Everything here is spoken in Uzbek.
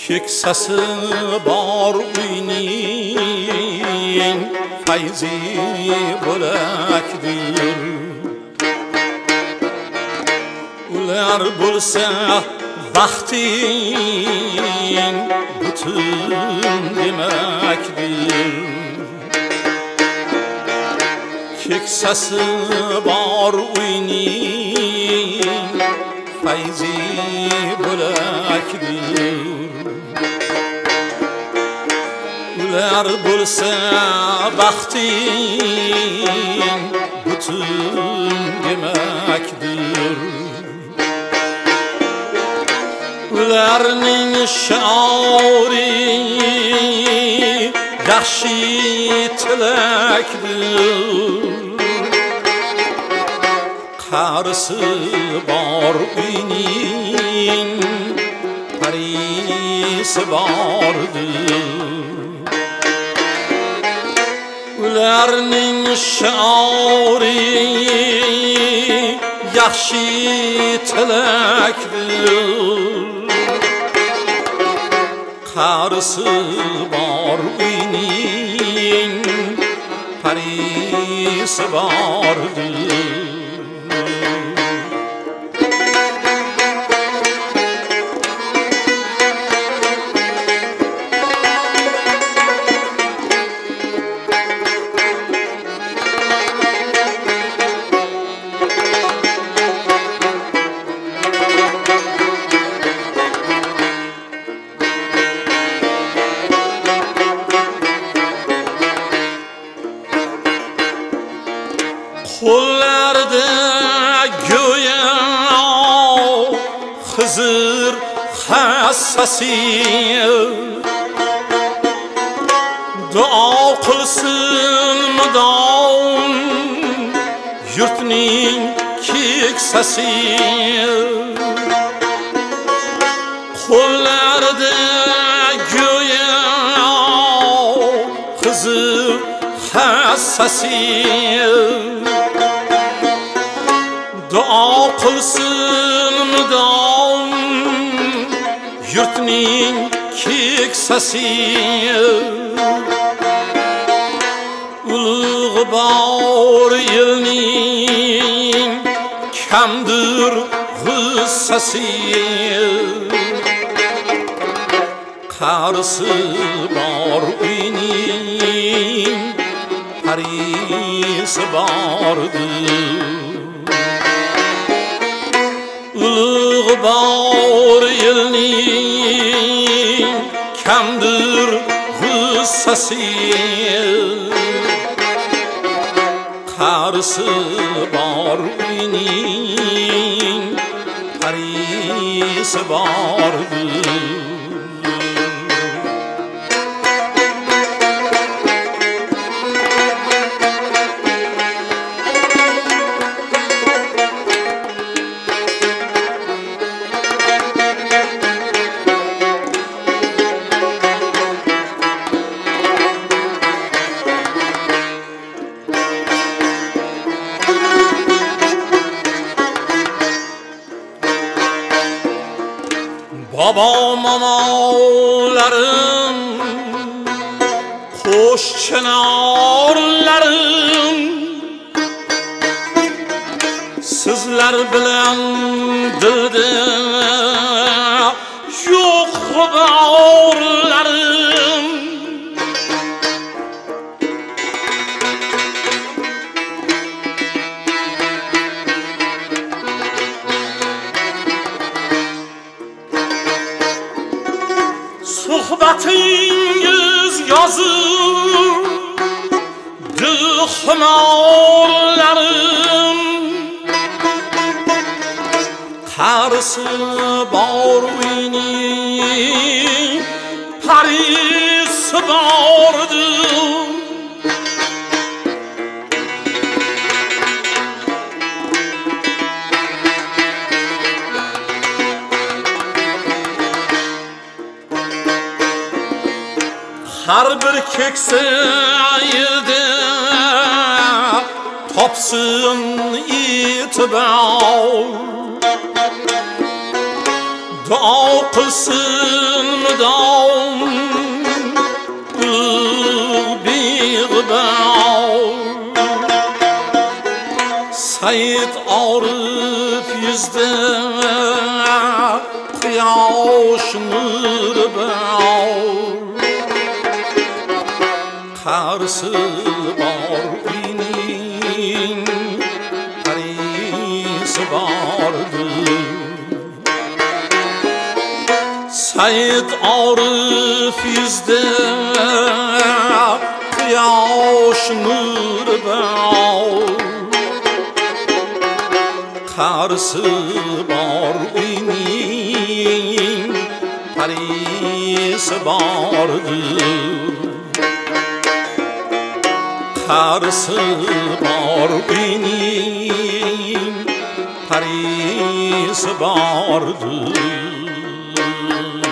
keksasi bor uyning fayzi bo'lakdir. Ular bo'lsa baxting butun demakdir. Keksasi bor uyning fayzi bo'lakdir. Ular bo'lsa baxting butun demakdir. Ularning shiori yaxshi tilakdir. Qarisi bor uyning parisi bordir. Ularning shiori yaxshi tilakdir. Qarisi bor uyning parisi bordir. Qo'llarda go'yo Xizr hassasi, duo qilsin mudom yurtning keksasi. Qo'llarda go'yo Xizr hassasi, duo qilsin mudom yurtning keksasi. Ulug' bor yilning kamdir g'ussasi. Qarisi bor uyning parisi bordir. Ulug' bor yilning kamdir g'ussasi. Qarisi bor uyning parisi bordir. Babo momolarim, qo'sh chinorlarim, sizlar bilan dilda yo'q g'uborlarim. Suhbatingiz yozib xumorlarim. Qarisi bor uyning parisi bordir. Har bir keksa yerda topsin e'tibor. dua qilsin mudom Said Arif yüzde quyosh nuri bor qarisi bor uyning qarisi bordir Said Arif yüzde quyosh nuri bor qarisi bor uyning qarisi bordir qarisi bor uyning qarisi bordir